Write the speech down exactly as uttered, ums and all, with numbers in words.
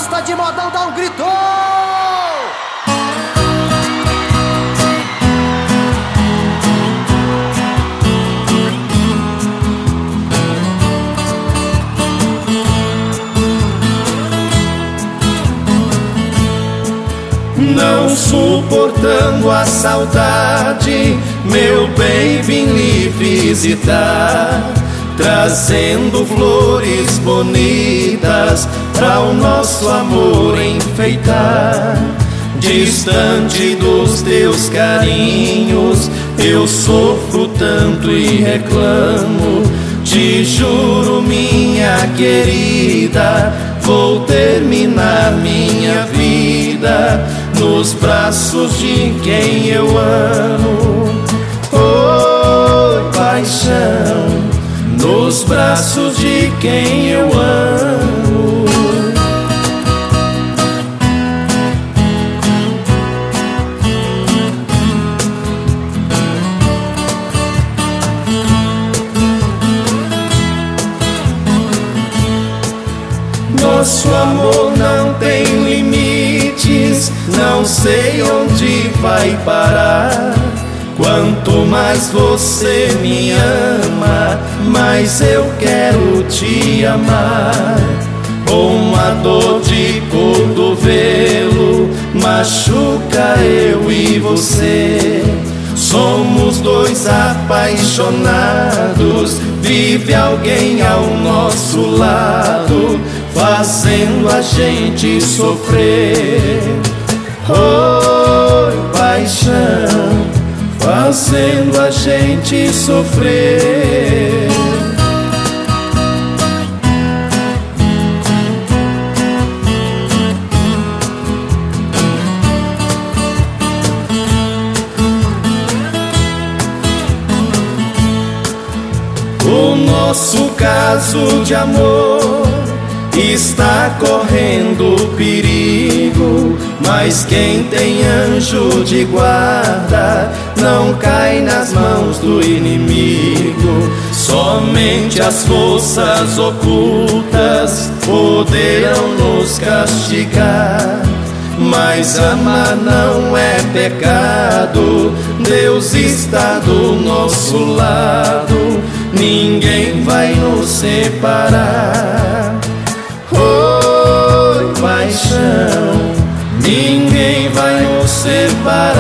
gosta de modão, dá um grito! Não suportando a saudade, meu bem, vim lhe visitar, trazendo flores bonitas para o nosso amor enfeitar. Distante dos teus carinhos, eu sofro tanto e reclamo. Te juro, minha querida, vou terminar minha vida nos braços de quem eu amo. Oi, paixão, nos braços de quem eu amo. Nosso amor não tem limites, não sei onde vai parar. Quanto mais você me ama, mais eu quero te amar. Uma dor de cotovelo machuca eu e você. Somos dois apaixonados, vive alguém ao nosso lado, fazendo a gente sofrer. Oi, paixão, fazendo a gente sofrer. O nosso caso de amor está correndo perigo, mas quem tem anjo de guarda não cai nas mãos do inimigo. Somente as forças ocultas poderão nos castigar, mas amar não é pecado. Deus está do nosso lado, ninguém vai nos separar. Oi, paixão, ninguém vai nos separar.